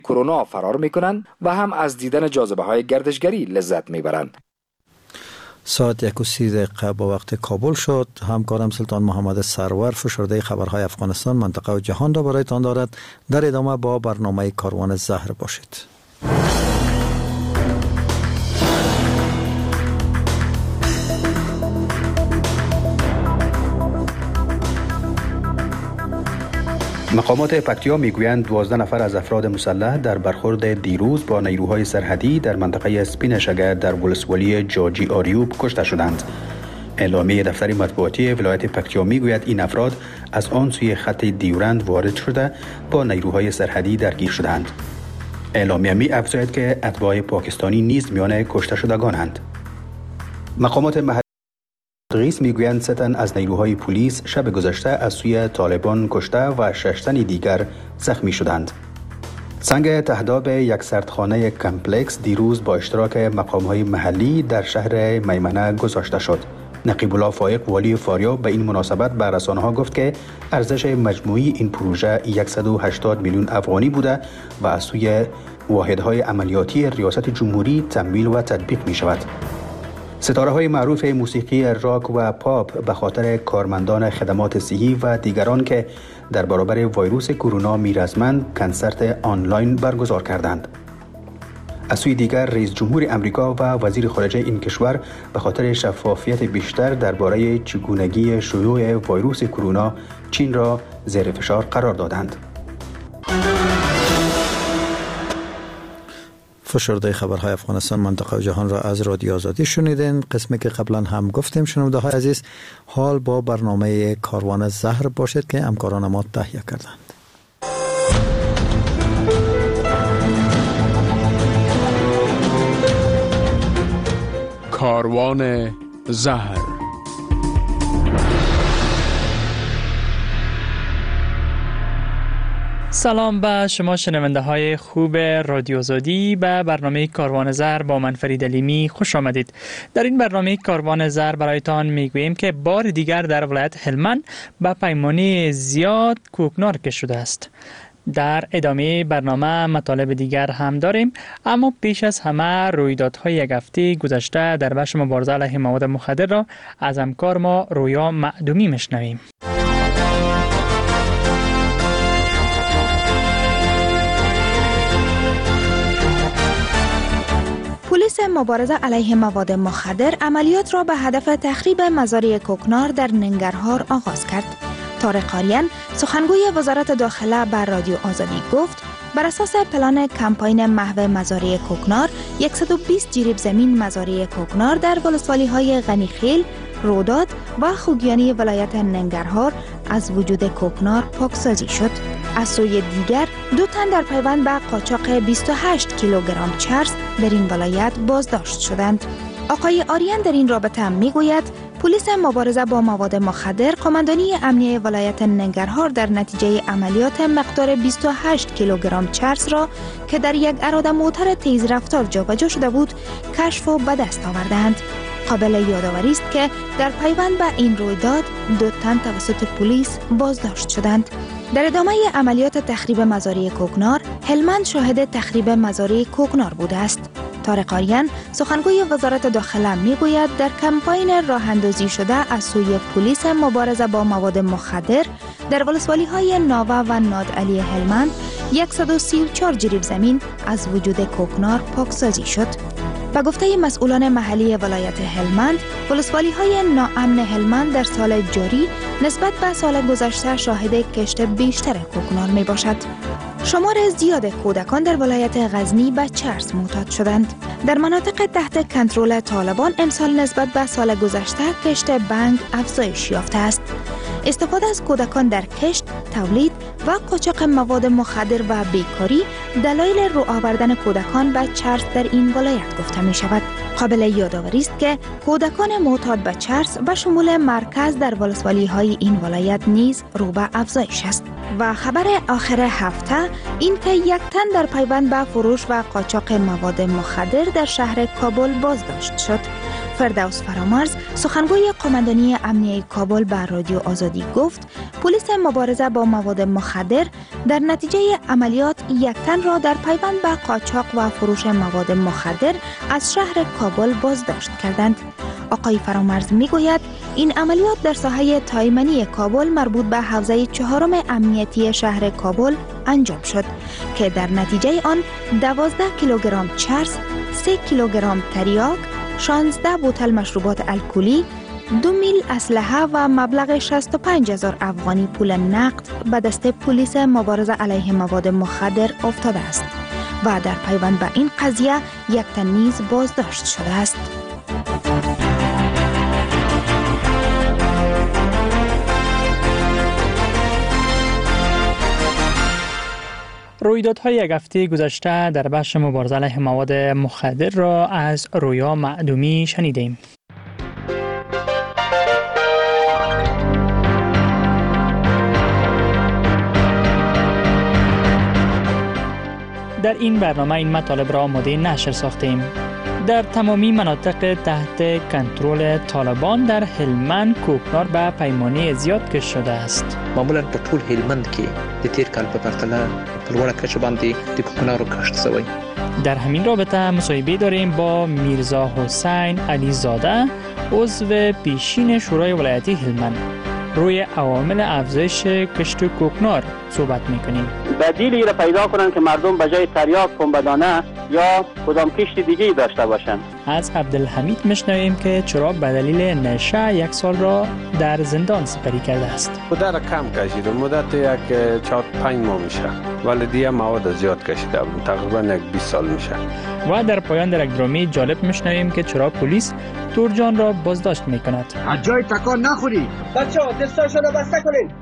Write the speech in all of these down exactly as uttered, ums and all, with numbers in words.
کرونا فرار میکنند و هم از دیدن جاذبه های گردشگری لذت میبرند. ساعت یک و سی دقیقه با وقت کابل شد. همکارم سلطان محمد سرور فشرده خبرهای افغانستان، منطقه و جهان را برایتان دارد. در ادامه با برنامه کاروان زهر باشید. مقامات پکتیا میگویند دوازده نفر از افراد مسلح در برخورد دیروز با نیروهای سرحدی در منطقه سپین شگر در ولسوالی جاجی آریوب کشته شدند. اعلامیه دفتر مطبوعاتی ولایت پکتیا میگوید این افراد از آن سوی خط دیورند وارد شده با نیروهای سرحدی درگیر شدند. اعلامیه می افزاید که اتباع پاکستانی نیز میان کشته شدگانند. مقامات محلی قیس میگویند سه تن از نیروهای پلیس شب گذشته از سوی طالبان کشته و شش تن دیگر زخمی شدند. سنگ تهداب یک سردخانه کمپلکس دیروز با اشتراک مقامهای محلی در شهر میمنه گذاشته شد. نقیب الله فائق والی فاریاب به این مناسبت به رسانه‌ها گفت که ارزش مجموعی این پروژه صد و هشتاد میلیون افغانی بوده و از سوی واحدهای عملیاتی ریاست جمهوری تمویل و تطبیق می شود. ستاره های معروف موسیقی راک و پاپ به خاطر کارمندان خدمات صحی و دیگران که در برابر ویروس کرونا میرزمند کنسرت آنلاین برگزار کردند. از سوی دیگر رئیس جمهور امریکا و وزیر خارجه این کشور به خاطر شفافیت بیشتر درباره چگونگی شیوع ویروس کرونا چین را زیر فشار قرار دادند. فشرده خبرهای افغانستان، منطقه و جهان را از رادیو آزادی شنیدین. قسمی که قبلا هم گفتیم شنونده های عزیز، حال با برنامه کاروان زهر باشید که همکاران ما تهیه کردند. کاروان زهر. سلام به شما شنونده های خوب رادیو آزادی. به برنامه کاروان زهر با من فرید علیمی خوش آمدید. در این برنامه کاروان زهر برایتان میگوییم که بار دیگر در ولایت هلمند به پیمانه زیاد کوکنار کشیده شده است. در ادامه برنامه مطالب دیگر هم داریم، اما پیش از همه رویدادهای یک هفته گذشته در بخش مبارزه علیه مواد مخدر را از همکار ما رویا معدومی میشنویم. پلیس مبارزه علیه مواد مخدر عملیات را به هدف تخریب مزارع کوکنار در ننگرهار آغاز کرد. طارق آریان سخنگوی وزارت داخله بر رادیو آزادی گفت بر اساس پلان کمپاین محو مزارع کوکنار صد و بیست جریب زمین مزارع کوکنار در ولسوالی‌های غنیخیل، روداد و خوگیانی ولایت ننگرهار از وجود کوکنار پاکسازی شد. از سوی دیگر دو تن در پیوند به قاچاق بیست و هشت کیلوگرم چرس در این ولایت بازداشت شدند. آقای آریان در این رابطه میگوید پلیس مبارزه با مواد مخدر قماندانی امنیه ولایت ننگرهار در نتیجه عملیات مقدار بیست و هشت کیلوگرم چرس را که در یک اراده موتر تیز رفتار جابجا شده بود کشف و به دست آوردند. قابل یادآوری است که در پیوند به این رویداد دو تن توسط پلیس بازداشت شدند. در ادامه عملیات تخریب مزارع کوکنار، هلمند شاهد تخریب مزارع کوکنار بوده است. طارق آریان سخنگوی وزارت داخله میگوید در کمپاین راه اندازی شده از سوی پلیس مبارزه با مواد مخدر در ولسوالی‌های ناوه و نادعلی هلمند صد و سی و چهار جریب زمین از وجود کوکنار پاکسازی شد. به گفته مسئولان محلی ولایت هلمند، ولسوالی‌های ناامن هلمند در سال جاری نسبت به سال گذشته شاهد کشت بیشتر کوکنار می باشد. شمار زیاد کودکان در ولایت غزنی به چرس معتاد شدند. در مناطق تحت کنترل طالبان امسال نسبت به سال گذشته کشت بنگ افزایش یافته است. استفاده از کودکان در کشت، تولید و قاچاق مواد مخدر و بیکاری دلایل رو آوردن کودکان به چرس در این ولایت گفته می شود. قابل یادآوری است که کودکان معتاد به چرس به شمول مرکز در ولسوالی‌های این ولایت نیز رو به افزایش است. و خبر آخر هفته این که یک تن در پیوند به فروش و قاچاق مواد مخدر در شهر کابل بازداشت شد. فردوس فرامرز سخنگوی قماندانی امنیه کابل به رادیو آزادی گفت پلیس مبارزه با مواد مخدر در نتیجه عملیات یک تن را در پیوند به قاچاق و فروش مواد مخدر از شهر کابل بازداشت کردند. آقای فرامرز میگوید این عملیات در ساحه تایمنی کابل مربوط به حوزه چهارم امنیتی شهر کابل انجام شد که در نتیجه آن دوازده کیلوگرم چرس، سه کیلوگرم تریاک، شانزده بوتل مشروبات الکلی، دو میل اسلحه و مبلغ شصت و پنج هزار افغانی پول نقد به دست پلیس مبارزه علیه مواد مخدر افتاده است و در پیوند به این قضیه یک تن نیز بازداشت شده است. رویدادهای یک هفته گذشته در بخش مبارزه علیه مواد مخدر را از رویا معدومی شنیدیم. در این برنامه این مطالب را آماده نشر ساختیم. در تمامی مناطق تحت کنترل طالبان در هلمند کوکنار به پیمانه زیاد کش شده است. معمولا په ټول هلمند کې د تیر کال په پرتله په لوړه کچه باندې د کوکنارو کښت شوی. در همین رابطه مصاحبه داریم با میرزا حسین علی زاده، عضو پیشین شورای ولایتی هلمند. روی عوامل افزایش کشت کوکنار صحبت میکنیم. بدیلی را پیدا کنن که مردم به جای تریاک، پنبه‌دانه یا کدام کشت دیگه‌ای داشته باشند. از عبدالحمید میشنویم که چرا به دلیل نشه یک سال را در زندان سپری کرده است. مدت کم کشیدم، مدت یک چهار پنج ماه میشه، ولی دیگه مواد زیاد کشیدم، تقریبا یک بیست سال میشه. و در پایان در یک درامی جالب میشنویم که چرا پلیس تورجان را بازداشت میکند. از جای تکان نخوری. بچه‌ها دستاشون رو بسته کنید.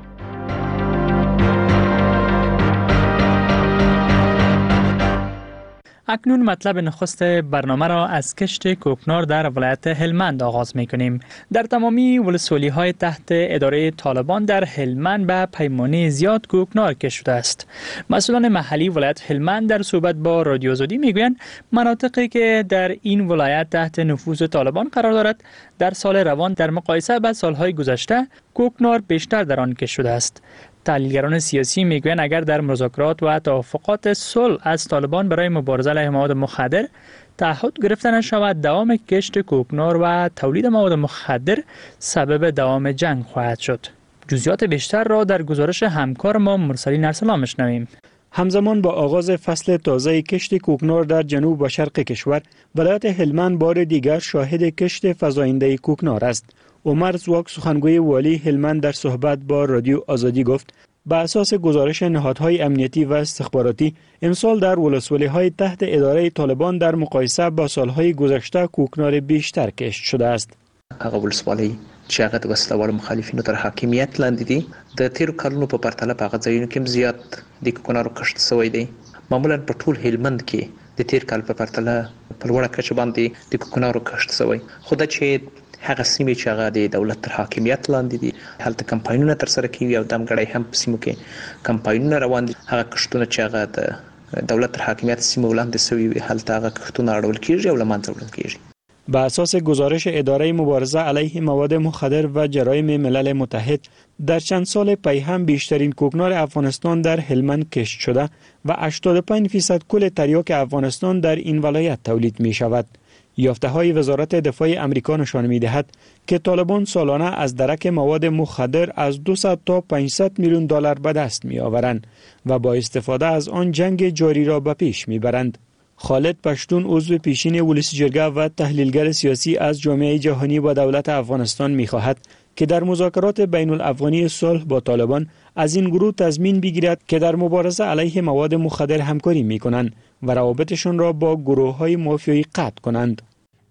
اکنون مطلب نخست برنامه را از کشت کوکنار در ولایت هلمند آغاز می‌کنیم. در تمامی ولسوالی‌های تحت اداره طالبان در هلمند به پیمانه زیاد کوکنار کشت شده است. مسئولان محلی ولایت هلمند در صحبت با رادیو آزادی میگویند مناطقی که در این ولایت تحت نفوذ طالبان قرار دارد در سال روان در مقایسه با سالهای گذشته کوکنار بیشتر در آن کشت شده است. تحلیلگران سیاسی میگویند اگر در مذاکرات و توافقات صلح از طالبان برای مبارزه علیه مواد مخدر تعهد گرفته نشود، دوام کشت کوکنار و تولید مواد مخدر سبب دوام جنگ خواهد شد. جزئیات بیشتر را در گزارش همکار ما مرسلین ارسلان میشنویم. همزمان با آغاز فصل تازه کشت کوکنار در جنوب و شرق کشور، ولایت هلمند بار دیگر شاهد کشت فزاینده کوکنار است. عمر زواک سخنگوی والی هلمند در صحبت با رادیو آزادی گفت به اساس گزارش نهادهای امنیتی و استخباراتی امسال در ولسوالی‌های تحت اداره طالبان در مقایسه با سالهای گذشته کوکنار بیشتر کشت شده است. هغه ولسوالی چې هغه د وسلوالو مخالفینو تر حاکمیت لاندې دي د تیرو کلونو په پرتله په هغه ځایونو کې زیات د کوکنارو کښت شوی دی. معمولا په ټول هلمند کې د تیر کال په پرتله په لوړه کچه باندې د کوکنارو کښت شوی. خو دا چې هغه سیمې چې هغه د دولت تر حاکمیت لاندې دي هلته کمپاینونه ترسره کیږي او دمګړی هم په سیمو کې کمپاینونه روان دي. هغه کښتونه چې هغه د دولت تر حاکمیت سیمو لاندې شوي وي هلته هغه کښتونه اړول کیږي او له منځه وړل کیږي. به اساس گزارش اداره مبارزه علیه مواد مخدر و جرایم ملل متحد در چند سال پی هم بیشترین کوکنار افغانستان در هلمند کشت شده و هشتاد و پنج درصد کل تریاک افغانستان در این ولایت تولید می شود. یافته‌های وزارت دفاع آمریکا نشان می‌دهد که طالبان سالانه از درک مواد مخدر از دویست تا پانصد میلیون دلار به دست می‌آورند و با استفاده از آن جنگ جاری را به پیش می‌برند. خالد پشتون عضو پیشین ولسی جرگه و تحلیلگر سیاسی از جامعه جهانی با دولت افغانستان می‌خواهد که در مذاکرات بین الافغانی صلح با طالبان از این گروه تضمین بگیرد که در مبارزه علیه مواد مخدر همکاری می‌کنند و روابطشان را با گروه‌های مافیایی قطع کنند.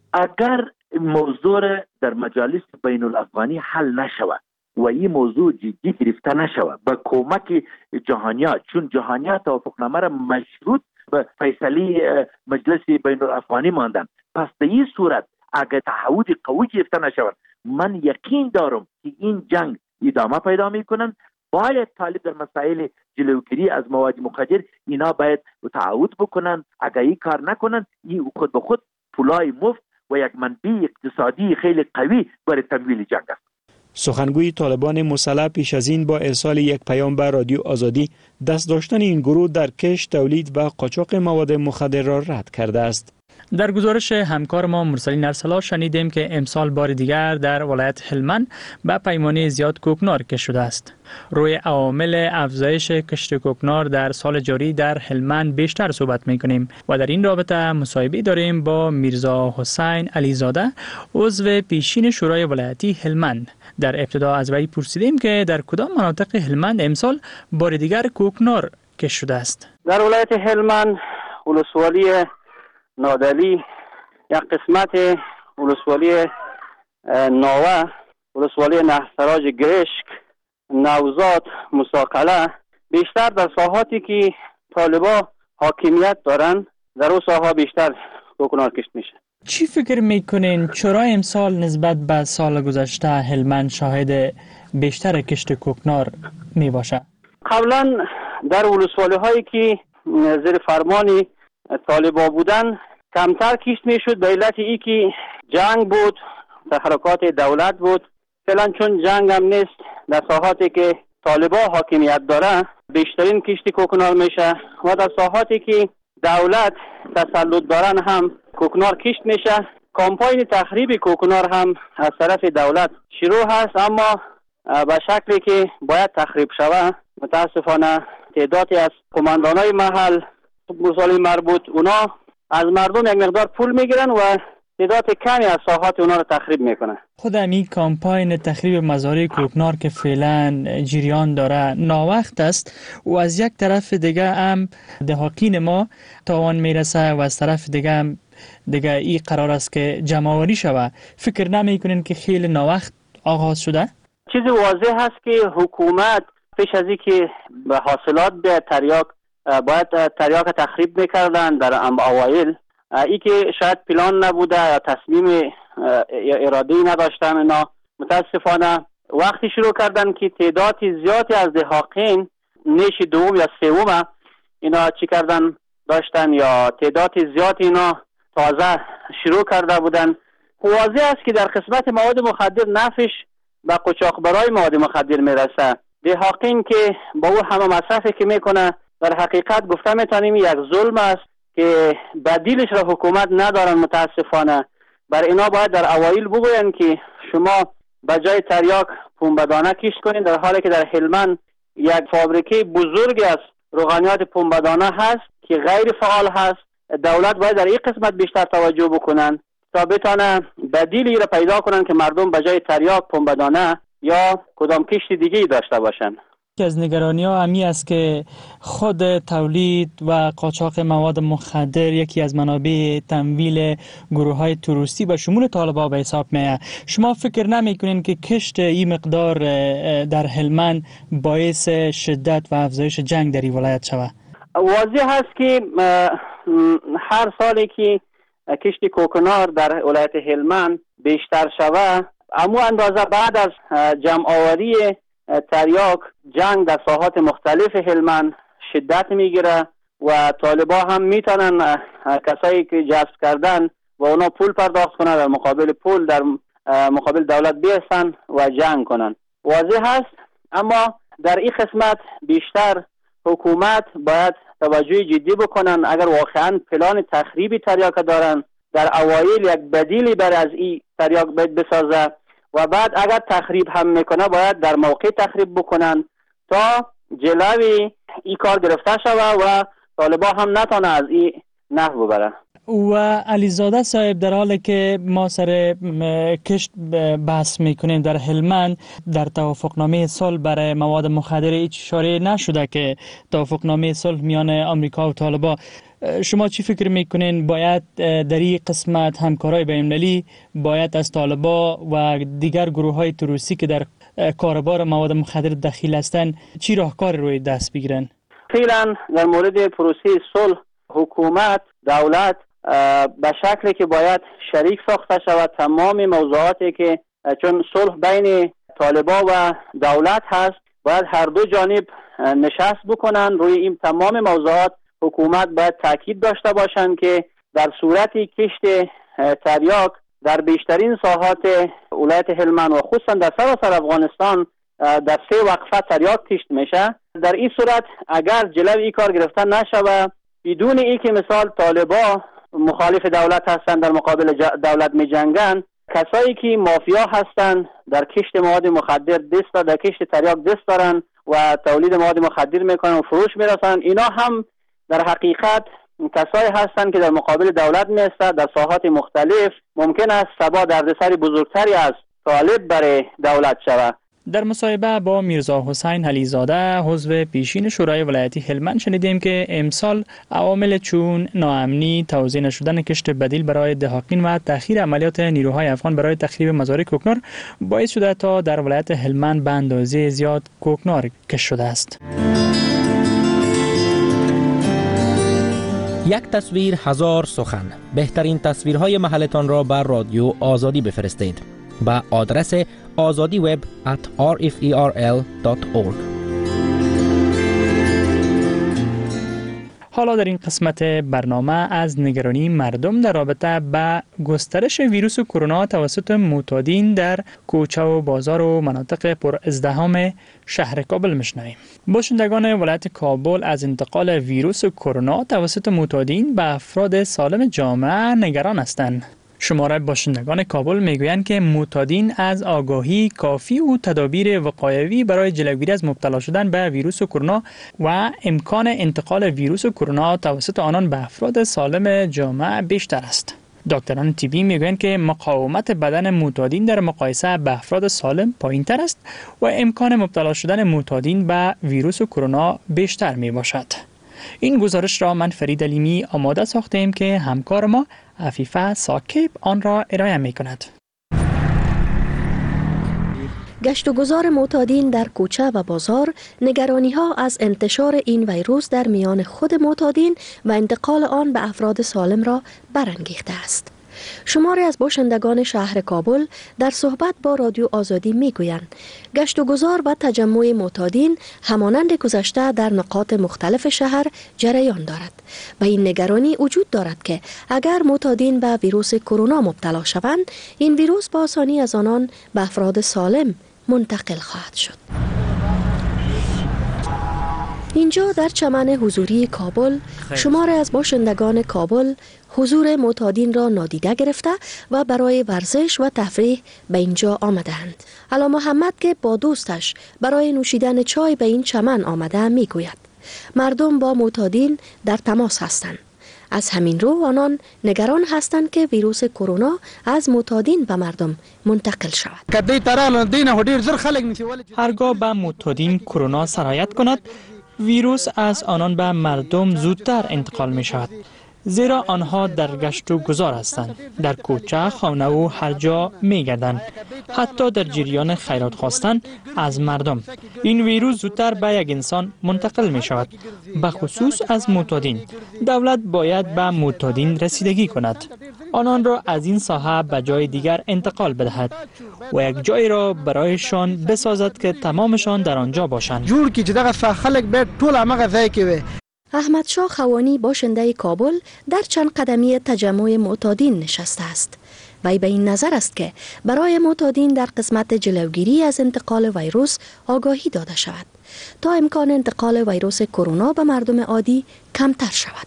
اگر موضوع در مجالس بین الافغانی حل نشود و این موضوع جدی گرفته نشود با کمک جهانیات، چون جهانیات توافقنامه را مشروط به فیصله مجلس بین الافغانی ماندن، پس در این صورت اگر تعهد قوی گرفته نشود من یقین دارم که این جنگ ادامه پیدا میکنند. باید طالب در مسائل جلوگیری از مواد مخدر اینا باید تعهد بکنند. اگر این کار نکنند این خود به خود پولای مفت و یک منبع اقتصادی خیلی قوی برای تمویل جنگ است. سخنگوی طالبان مسلح پیش از این با ارسال یک پیام به رادیو آزادی دست داشتن این گروه در کشت، تولید و قاچاق مواد مخدر را رد کرده است. در گزارش همکار ما مرسلین ارسلا شنیدیم که امسال بار دیگر در ولایت هلمند به پیمانه زیاد کوکنار کشت شده است. روی عوامل افزایش کشت کوکنار در سال جاری در هلمند بیشتر صحبت می‌کنیم و در این رابطه مصاحبه داریم با میرزا حسین علیزاده، عضو پیشین شورای ولایتی هلمند. در ابتدا از وی پرسیدیم که در کدام مناطق هلمند امسال بار دیگر کوکنار کشت شده است. در ولایت هلمند ولسوالی نادلی، یک قسمت ولسوالی ناوه، ولسوالی نهسراج گرشک، نوزاد، مساقله، بیشتر در ساحاتی که طالبا حاکمیت دارن در اون ساحا بیشتر کوکنار کشت میشه. چی فکر میکنین چرا امسال نسبت به سال گذشته هلمند شاهد بیشتر کشت کوکنار می باشه؟ قبلا در ولسوالی هایی که زیر فرمانی طالبا بودن کمتر کشت میشد به علت ای که جنگ بود، تحرکات دولت بود. فعلا چون جنگ هم نیست، در ساحاتی که طالبا حاکمیت داره بیشترین کشت کوکنار میشه و در ساحاتی که دولت تسلط دارن هم کوکنار کشت میشه. کامپاین تخریب کوکنار هم از طرف دولت شروع هست، اما به شکلی که باید تخریب شود. متاسفانه تعدادی از قماندانای محل مسائل مربوط اونا از مردم یک مقدار پول میگیرن و تعداد کمی از ساحات اونا رو تخریب میکنن. خود همین کامپاین تخریب مزارع کوکنار که فعلا جریان داره ناوقت است و از یک طرف دیگه هم دهاقین ما تاوان میرسه و از طرف دیگه هم دیگه این قرار است که جمع‌آوری شود. فکر نمیکنین که خیلی ناوقت آغاز شده؟ چیزی واضح هست که حکومت پیش از اینکه به حاصلات به تریاک باید تریاک تخریب میکردن در ام اوایل، ای که شاید پلان نبوده یا تصمیم ارادی نداشتن اینا. متاسفانه وقتی شروع کردن که تعدادی زیادی از دهاقین نیش دوم یا سوم اینا چی کردن داشتن یا تعدادی زیادی اینا تازه شروع کرده بودن، واضح است که در قسمت مواد مخدر نفش به قاچاقبرای مواد مخدر میرسه. دهاقین که با او همه مصرفی که میکنه در حقیقت گفته میتونیم یک ظلم است که بدیلش را حکومت ندارن. متاسفانه بر اینا باید در اوایل بگوین که شما به جای تریاک پنبه‌دانه کشت کنین، در حالی که در هلمند یک فابریکه بزرگی از روغنیات پنبه‌دانه هست که غیر فعال هست. دولت باید در این قسمت بیشتر توجه بکنن تا بتانه بدیلی را پیدا کنن که مردم به جای تریاک پنبه‌دانه یا کدام کشت دیگه داشته باشن. یکی از نگرانی ها همی است که خود تولید و قاچاق مواد مخدر یکی از منابع تمویل گروه های تروریستی به شمول طالبان به حساب میاد. شما فکر نمی کنین که کشت این مقدار در هلمند باعث شدت و افزایش جنگ در این ولایت شود؟ واضح هست که هر سالی که کشت کوکنار در ولایت هلمند بیشتر شود، اما اندازه بعد از جمع آوری تریاک جنگ در ساحات مختلف هلمند شدت میگیره و طالبا هم میتونن کسایی که جذب کردن و اونا پول پرداخت کنن، در مقابل پول در مقابل دولت بیستن و جنگ کنن. واضح هست، اما در این قسمت بیشتر حکومت باید توجه جدی بکنن. اگر واقعا پلان تخریب تریاک دارن، در اوایل یک بدیلی بر از این تریاک باید بسازه و بعد اگر تخریب هم میکنه باید در موقع تخریب بکنن تا جلوی این کار گرفته شوه و طالبا هم نتونه از این نحو ببره. و علیزاده صاحب، در حالی که ما سر کشت بحث میکنیم در هلمند، در توافقنامه صلح برای مواد مخدر هیچ اشاره نشده که توافقنامه صلح میان آمریکا و طالبان. شما چی فکر میکنین باید در این قسمت همکارای بین‌المللی باید از طالبان و دیگر گروه های تروریستی که در کاروبار مواد مخدر دخیل هستند چی راهکار روی دست بگیرن؟ فعلا در مورد پروسه صلح حکومت دولت به شکلی که باید شریک ساخته شود تمام موضوعاتی که چون صلح بین طالبان و دولت هست باید هر دو جانب نشست بکنن روی این تمام موضوعات. حکومت باید تاکید داشته باشند که در صورتی کشت تریاک در بیشترین ساحات ولایت هلمند و خصوصا در سراسر افغانستان در سه وقفه تریاک کشت میشه. در این صورت اگر جلوی این کار گرفته نشوه، بدون ای که مثال طالبا مخالف دولت هستند در مقابل دولت می جنگن، کسایی که مافیا هستند در کشت مواد مخدر دست در کشت تریاک دست دارن و تولید مواد مخدر میکنن و فروش میرسن، اینا هم در حقیقت کسایی هستند که در مقابل دولت میستند در ساحات مختلف. ممکن است سبا دردسر بزرگتری از طالب برای دولت شود. در مصاحبه با میرزا حسین علیزاده عضو پیشین شورای ولایتی هلمند شنیدیم که امسال عوامل چون ناامنی، توزیع نشدن کشت بدیل برای دهاقین و تأخیر عملیات نیروهای افغان برای تخریب مزارع کوکنار باعث شده تا در ولایت هلمند به اندازه زیاد کوکنار کشت شده است. یک تصویر هزار سخن. بهترین تصویرهای محلتان را بر رادیو آزادی بفرستید با آدرس آزادی وب ات آر اف ای آر ال دات اورگ. حالا در این قسمت برنامه از نگرانی مردم در رابطه با گسترش ویروس کرونا توسط معتادین در کوچه و بازار و مناطق پر ازدحام شهر کابل میشنویم. باشندگان ولایت کابل از انتقال ویروس کرونا توسط معتادین به افراد سالم جامعه نگران هستند. شماره باشندگان کابل میگویند که معتادین از آگاهی کافی و تدابیر وقایوی برای جلوگیری از مبتلا شدن به ویروس کرونا و امکان انتقال ویروس کرونا توسط آنان به افراد سالم جامعه بیشتر است. دکتران طبی میگویند که مقاومت بدن معتادین در مقایسه به افراد سالم پایین‌تر است و امکان مبتلا شدن معتادین به ویروس کرونا بیشتر می باشد. این گزارش را من فرید علیمی آماده ساختیم که همکار ما عفیفه ساکب آن را ارائه می کند. گشت و گذار معتادین در کوچه و بازار نگرانی ها از انتشار این ویروس در میان خود معتادین و انتقال آن به افراد سالم را برانگیخته است. شماری از باشندگان شهر کابل در صحبت با رادیو آزادی میگویند گشت و گذار و تجمع معتادین همانند گذشته در نقاط مختلف شهر جریان دارد و این نگرانی وجود دارد که اگر معتادین به ویروس کرونا مبتلا شوند، این ویروس با آسانی از آنان به افراد سالم منتقل خواهد شد. اینجا در چمن حضوری کابل شمار از باشندگان کابل حضور معتادین را نادیده گرفته و برای ورزش و تفریح به اینجا آمدند. علا محمد که با دوستش برای نوشیدن چای به این چمن آمده میگوید مردم با معتادین در تماس هستند. از همین رو آنان نگران هستند که ویروس کرونا از معتادین به مردم منتقل شود. هرگاه به معتادین کرونا سرایت کند، ویروس از آنان به مردم زودتر انتقال می شود، زیرا آنها در گشت و گذار هستند، در کوچه، خانه و هر جا می گردند، حتی در جریان خیرات خواستن از مردم. این ویروس زودتر به یک انسان منتقل می شود، به خصوص از معتادین. دولت باید به معتادین رسیدگی کند، آنان را از این ساحه به جای دیگر انتقال بدهد و یک جای را برایشان بسازد که تمامشان در آنجا باشند. جور کی چې دغه خلک به ټول هغه ځای کې وي. احمد شاه خوانی باشنده کابل در چند قدمی تجمع معتادین نشسته است. وی به این نظر است که برای معتادین در قسمت جلوگیری از انتقال ویروس آگاهی داده شود تا امکان انتقال ویروس کرونا به مردم عادی کمتر شود.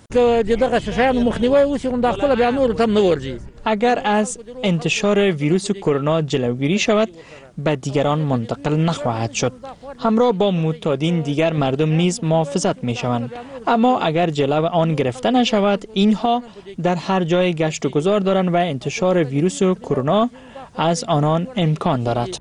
اگر از انتشار ویروس کرونا جلوگیری شود، به دیگران منتقل نخواهد شد. همراه با معتادین دیگر مردم نیز محافظت می شوند. اما اگر جلو آن گرفته نشود، اینها در هر جای گشت و گذار دارند و انتشار ویروس کرونا از آنان امکان دارد.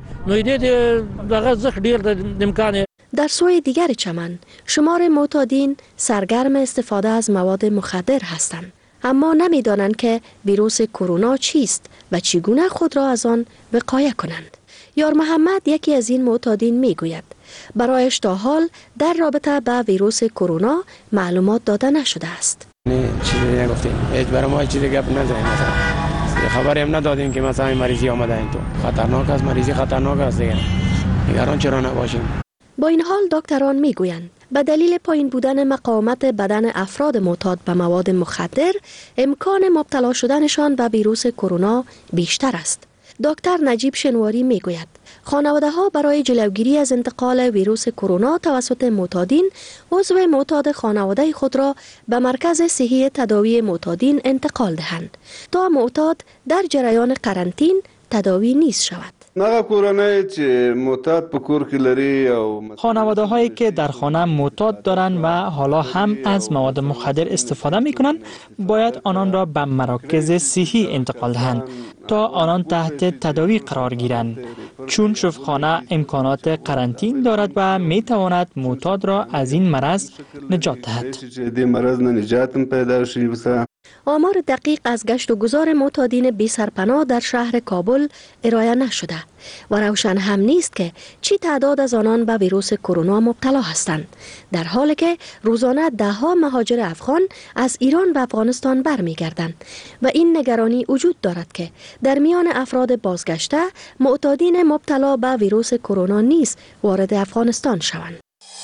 در سوی دیگر چمن شمار معتادین سرگرم استفاده از مواد مخدر هستند، اما نمی‌دانند که ویروس کرونا چیست و چگونه خود را از آن وقایه کنند. یار محمد یکی از این معتادین میگوید برایش تا حال در رابطه با ویروس کرونا معلومات داده نشده است. نه چیزی نگفتیم، هیچ برای ما چیزی گپ نزدیم، مثلا خبری هم ندادیم که مثلا این مریضی آمده این تو. خطرناک است، مریضی خطرناک است دیگه. نگران چرا نباشیم. با این حال دکتران میگویند به دلیل پایین بودن مقاومت بدن افراد معتاد به مواد مخدر، امکان مبتلا شدنشان به ویروس کرونا بیشتر است. دکتر نجیب شنواری می گوید خانواده ها برای جلوگیری از انتقال ویروس کرونا توسط معتادین عضو معتاد خانواده خود را به مرکز صحی تداوی معتادین انتقال دهند تا معتاد در جریان قرنطین تداوی نیز شود. نغه کورنۍ چې معتاد په کور کې لري او خانواده هایی که در خانه معتاد دارند و حالا هم از مواد مخدر استفاده می کنند باید آنان را به مراکز صحی انتقال دهند تا آنان تحت تداوی قرار گیرند، چون شفاخانه امکانات قرنطین دارد و می تواند معتاد را از این مرض نجات دهد. آمار دقیق از گشت و گذار معتادین بی سرپناه در شهر کابل ارائه نشده و روشن هم نیست که چی تعداد از آنان به ویروس کرونا مبتلا هستند، در حالی که روزانه ده ها مهاجر افغان از ایران به افغانستان برمیگردند و این نگرانی وجود دارد که در میان افراد بازگشته معتادین مبتلا به ویروس کرونا نیز وارد افغانستان شوند.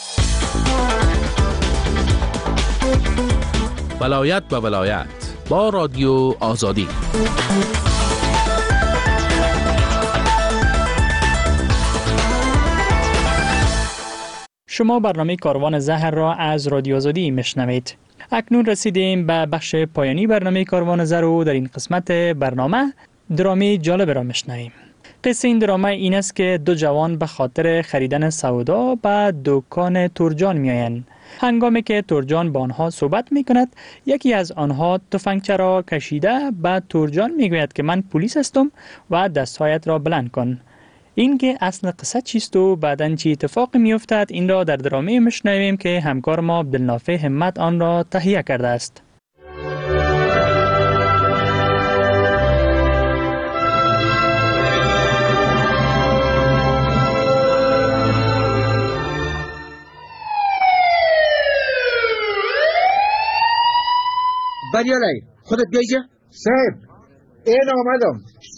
ولایت به ولایت با رادیو آزادی. شما برنامه کاروان زهر را از رادیو آزادی میشنوید. اکنون رسیدیم به بخش پایانی برنامه کاروان زهر و در این قسمت برنامه درامی جالب را میشنویم. قصه این درامه این است که دو جوان به خاطر خریدن سودا به دکان تورجان میآیند. هنگامی که تورجان با آنها صحبت می کند، یکی از آنها تفنگچه را کشیده به تورجان می گوید که من پلیس هستم و دستهایت را بلند کن. این که اصل قصه چیست و بعداً چی اتفاقی می افتد، این را در درامه میشنویم که همکار ما عبدالنافع همت آن را تهیه کرده است. بریالای خودت بیایجا صاحب این آمدم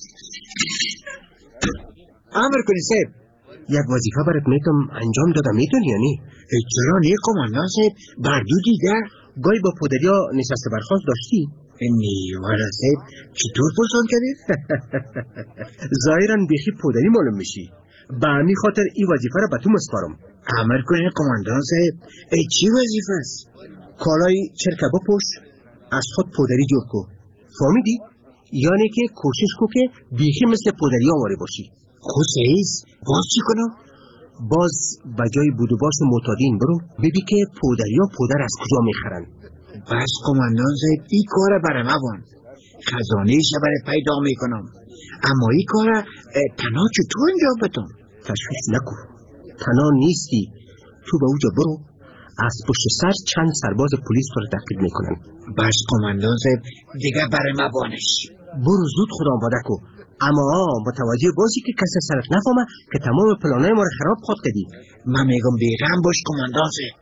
امر کنی صاحب یک وظیفه برات میتونم انجام دادم میتونی یا نی؟ چرا نی قماندان صاحب بردو دیده گاهی با پدریا نشست برخواست داشتی؟ نی والا صاحب چطور پرسان کردی؟ ظاهرا بیخی پدری معلوم میشی به همین خاطر این وظیفه را به تو مسپارم. امر کنی قماندان صاحب ای چی وظیفه است؟ کالای چرکه بپوش از خود پدری جور کو، فهمیدی؟ یعنی که کوشش کو که بیخی مثل پدری آواره باشی. خود سیز باز چی کنم؟ باز بجای بود و باش معتادین برو ببین که پدری ها پدر از کجا میخرن. بس قماندان صاحب این کار برای موان خزانه شه برای پیدا میکنم، اما این کار تنها چطور انجام بدم؟ تشویش نکن، تنها نیستی، تو به اوجا برو از پشت سر چند سرباز پلیس رو تعقیب میکنن. باش قماندان صاحب دیگه برای ما بانش برو زود خدا آماده کو، اما متوجه باشی که کسی سرت نفهمه که تمام پلانای ما رو خراب خود کردی. من میگم بیغم باش قماندان صاحب.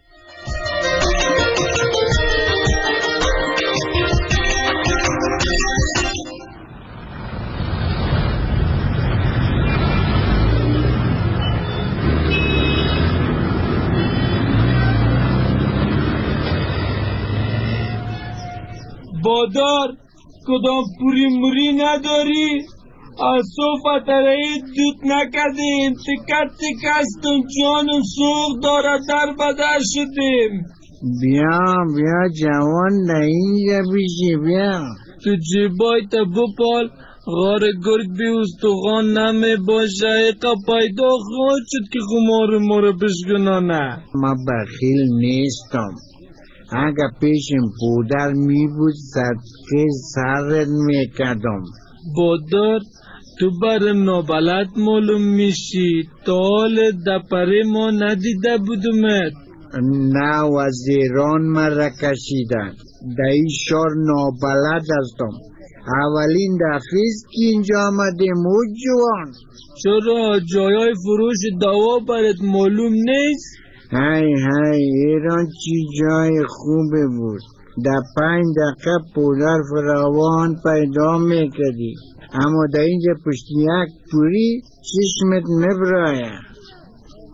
بادار کدام پوری موری نداری؟ از صوفت رایی دود نکردیم، تکت تکستم جانم سوخ داره در بدر شدیم. بیا بیا جوان نه اینجا بیشی بیا تو جیبای تا بپال غار گرگ بی استخوان نمی باشه. ایقا پیدا خواهد شد که خمار ما رو بشکنانه. ما بخیل نیستم، اگه پیشم پودر می بود صدقه سرت می کردم. بادار تو برم نابلد معلوم میشی، تا حال دپره ما ندیده بودمت. نه وزیران مرا کشیدن، در این شار نابلد هستم. اولین دفعیست که اینجا آمدیم او جوان. چرا جایای فروش دوا برات معلوم نیست؟ های های ایران چی جای خوبه بود، در پنج دقیقه پودر فراوان پیدا میکردی، اما در اینجا پشت یک پوری چشمت نبرایه.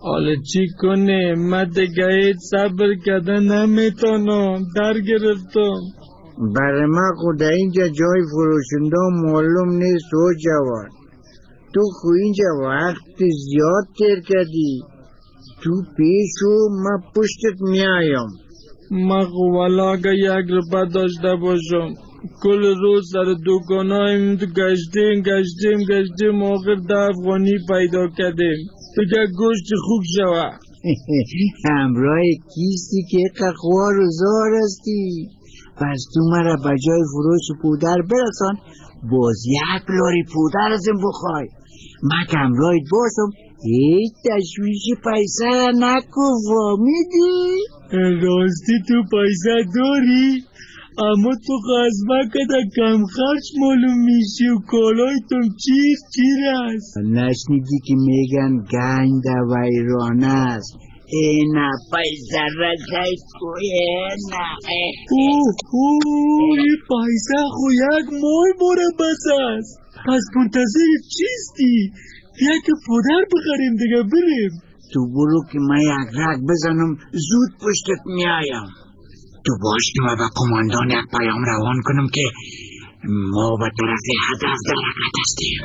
حالا چی کنه؟ من دیگه هیچ صبر کردن نمیتونم، در گرفتم. برای من خود اینجا جای فروشنده معلوم نیست و جوان. تو خو اینجا وقت زیاد تیر کردی. تو پیشو من پشتت میایم. من خو والا اگه یک روپه داشته باشم کل روز سر دوکانایم گشتیم گشتیم گشتیم آخر ده افغانی پیدا کردیم. دیگه گوشت خوب شوه. همراه کیستی که خوار و زار هستی. پس تو مرا به جای فروش پودر برسان، باز یک لاری پودر ازم بخوای. من که همراهت باشم هیچ تشویش پیسه نکو، فهمیدی؟ راستی تو پیسه داری؟ اما تو خزمه کده کم خرچ معلوم میشی و کالایتون چیر چیر است. نشنیدی که میگن گنج در ویرانه است. اینا پیسه را جای کوی اینا. اوه اوه این پیسه خو یک مای باره بس است. پس منتظر چیستی؟ یک پودر بخریم دیگه بریم. تو برو که من یک رگ بزنم زود پشتت میایم. تو باش که من به کماندان یک پیام روان کنم که ما به طرف هدف در حرکت هستیم.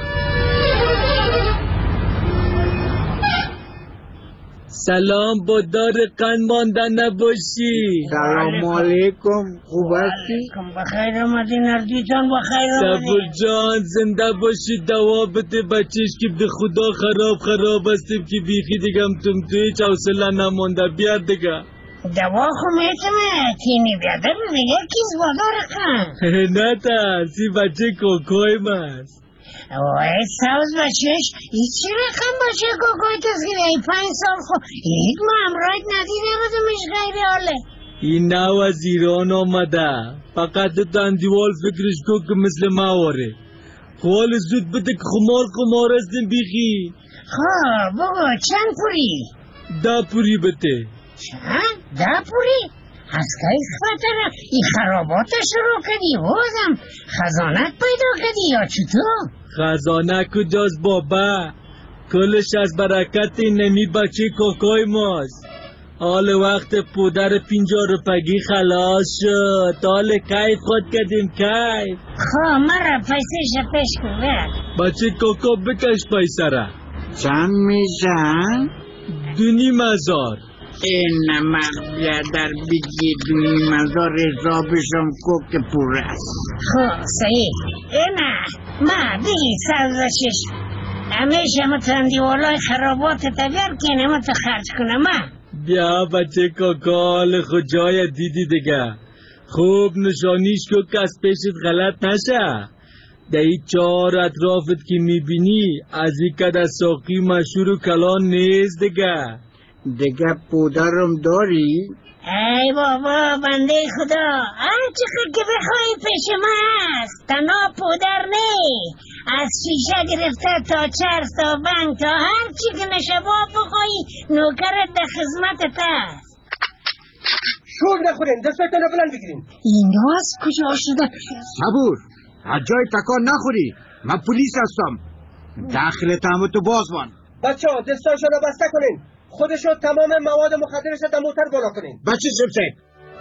سلام، با دار قند مانده نباشی. سلام علیکم، خوب هستی؟ بخیر آمدین اردی جان، بخیر آمدین. صبر جان زنده باشی، دوا بده بچهش که به خدا خراب خراب هستیم که بیخی دیگم تم توی هیچ حوصله نمانده. بیاد دیگه دوا خو میتونه تینی بیاده دیگه کیز با دار قند. نه ترسی بچه کوکوی ماست. وای سوز بچهش ای چی رقم بچه کوکوی تسگیره؟ ای پنج سال خو یک ما امرایت ندیده بزمش غیری حاله. این نو از ایران آمده، فقط تندیوال فکرش کو که مثل ما واره. خوال زود بده که خمار خمار هستیم بیخی. خواه بگو چند پوری؟ ده پوری بده. چند؟ ده پوری؟ از که خطره ای خرابات شروع کردی بازم خزانت پیدا کردی یا چطور؟ خزانه کجاست بابا؟ کلش از برکت نمی بچه کوکوی ماست. حال وقت پودر پینجا روپگی خلاص شد. حال کیف خود کردیم کیف. خواه مرا پیسه شپش کنه بچه کوکو بکش پیسه را. چند میشن؟ دونی مزار. این مغبیه در بگی دونی مزار حسابشم کو که پور است. خواه صحیح. اینا ما بگی سرزشش همیشه متندی والای خرابات تبیر که نمت خرج کنم. بیا بچه کاکال خود جای دیدی دیگه. خوب نشانیش که کس پیشت غلط نشه. در این چهار اطرافت که میبینی از این کده ساقی مشهور و کلان نیست دیگه. دیگه پودرم داری؟ ای بابا بنده خدا، هر چقدر که بخوایی پیش ما هست. تنها پودر نی، از شیشه گرفته تا چرس تا بنگ تا هر چی که نشبا بخوایی نوکرت در خدمتت هست. شور نخورین، دستتون رو بلند بگیرین. این از کجا شده؟ صبور، از جای تکان نخوری. من پلیس هستم. داخل تهمتو باز بان. بچه ها دستاشو رو بسته کنین. خودشو تمام مواد مخدرش در موتر بالا کنین. بچه سبسه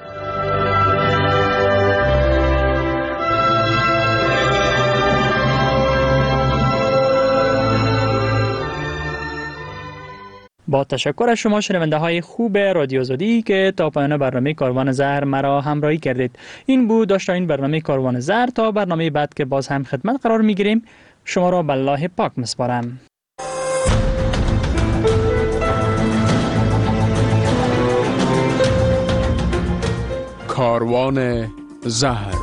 با تشکر از شما شنونده های خوب رادیو آزادی که تا پایان برنامه کاروان زهر مرا همراهی کردید. این بود داشت این برنامه کاروان زهر. تا برنامه بعد که باز هم خدمت قرار میگیریم شما را به الله پاک مسپارم. کاروان زهر.